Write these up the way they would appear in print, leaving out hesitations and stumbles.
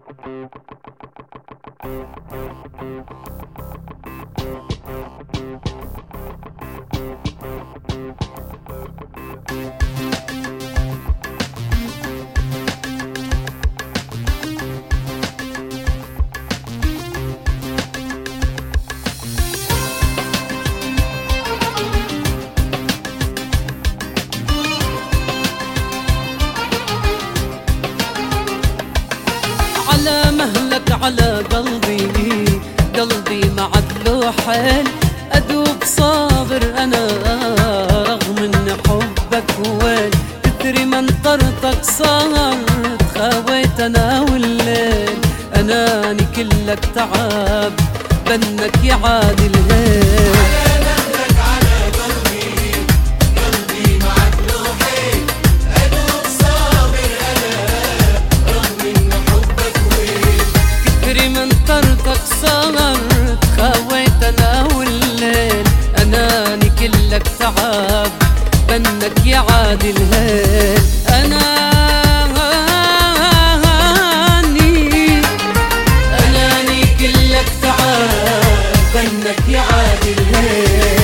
على مهلك على قلبي، قلبي معدلو حيل، أدوب صابر أنا رغم إن حبك ويل، تدري منطرتك صارت خاويت أنا والليل، أناني كلك تعب بنك يعادي الهيل. صارت خاويت انا والليل، اناني كلك تعب بنك يعادي الهيل، اناني كلك تعب بنك يعادي الهيل.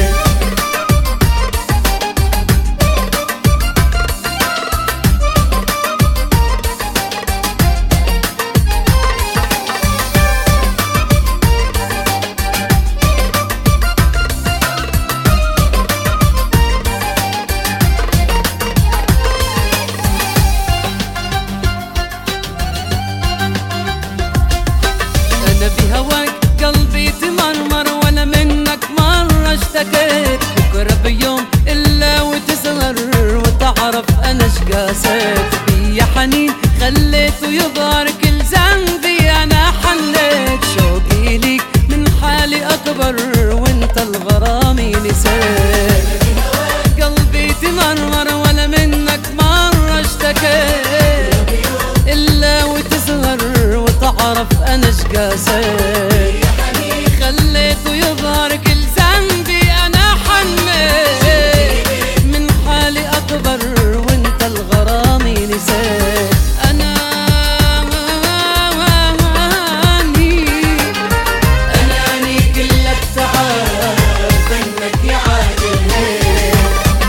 قلبي تمرمر ولا منك مرة اشتكيت، بكرة بيوم إلا وتسهر وتعرف أنا شقاسيت، في حنين خليته يظهر كل ذنبي أنا حليت، شوقي ليك من حالي أكبر وانت الغرامي نسيت. قلبي تمرمر ولا منك مرة اشتكيت، إلا وتسهر وتعرف أنا شقاسيت، خليته يظهر كل ذنبي أنا حنيت، من حالي أكبر وانت الغرامي نسيت، أناني كلك تعب بنك يعادي الهيل.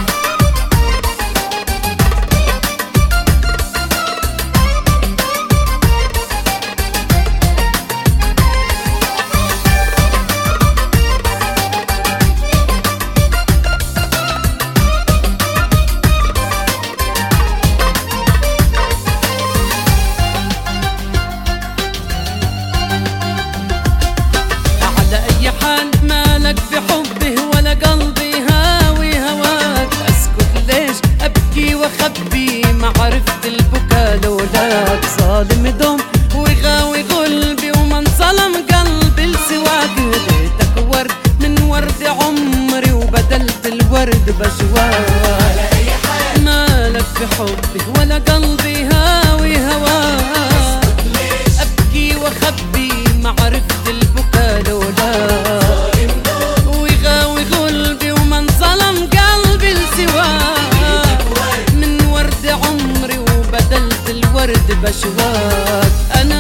مالك بحبه ولا قلبي هاوي هواك، اسكت ليش ابكي واخبي ما عرفت البكا لولاك، ظالم دوم وغاوي قلبي ومن ظلم قلبي لسواك، هديتك ورد من ورد عمري وبدلت الورد بشواك، مالك بحبه ولا قلبي هاوي هواك، ابكي واخبي ما عرفت البكا لولاك، ورد بشواك،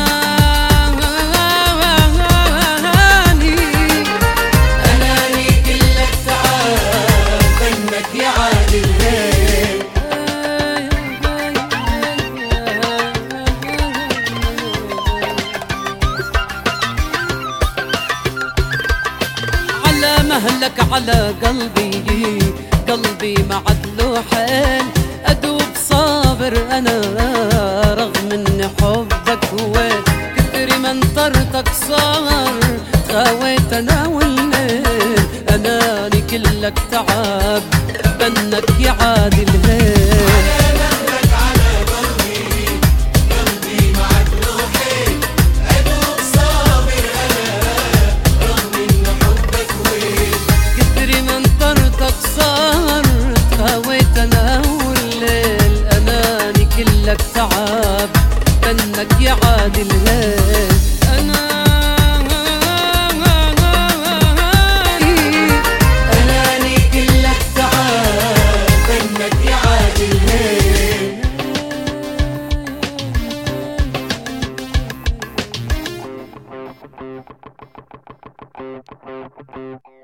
أناني كلك تعب بنك يعادي الهيل. على مهلك على قلبي، قلبي معدلو حيل، أدوب صابر أنا رغم إن حبك ويل، كثر منطرتك صار خاويت أنا والليل، أناني كلك تعب بنك يعادي الهيل. كلك تعب بنك يعادي الهيل، أناني كلك تعب بنك يعادي الهيل. Thank you.